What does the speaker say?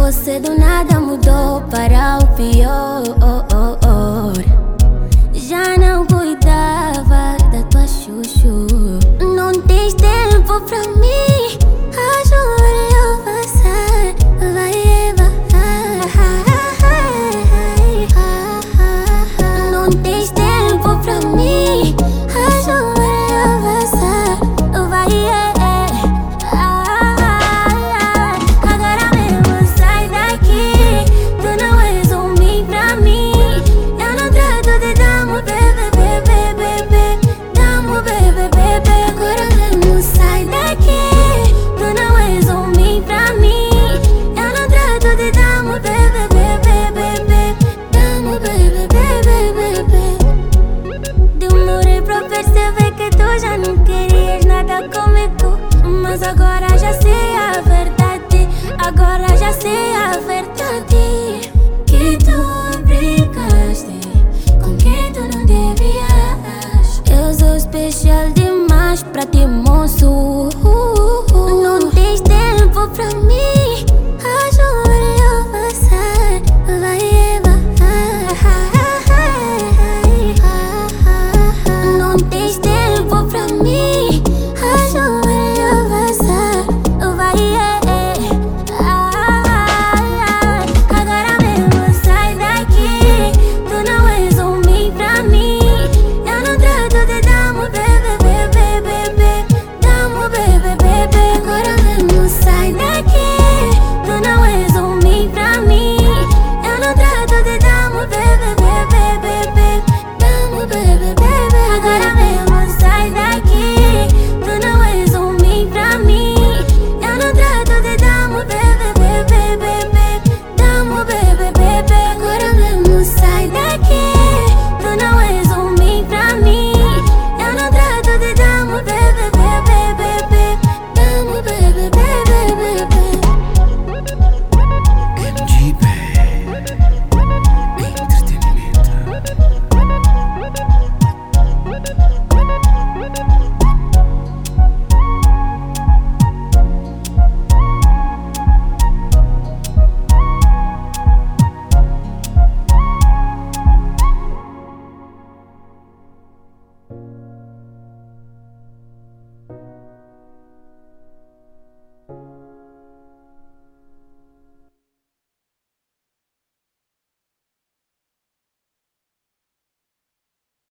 Você do nada mudou para o pior. Já não cuidava da tua chuchu. Não tens tempo pra mim. Ajuda eu passar. Vai não tens tempo pra mim. Ajuda eu passar. Vai agora mesmo sai daqui. Tu não és um mim pra mim. Eu não trato de damo, bebê. Damo, bebê. Agora mesmo sai daqui. Tu não és um mim pra mim. Eu não trato de damo, bebê. Damo, bebê. Demorei pra perceber que tu já não querias nada comigo, mas agora já sei.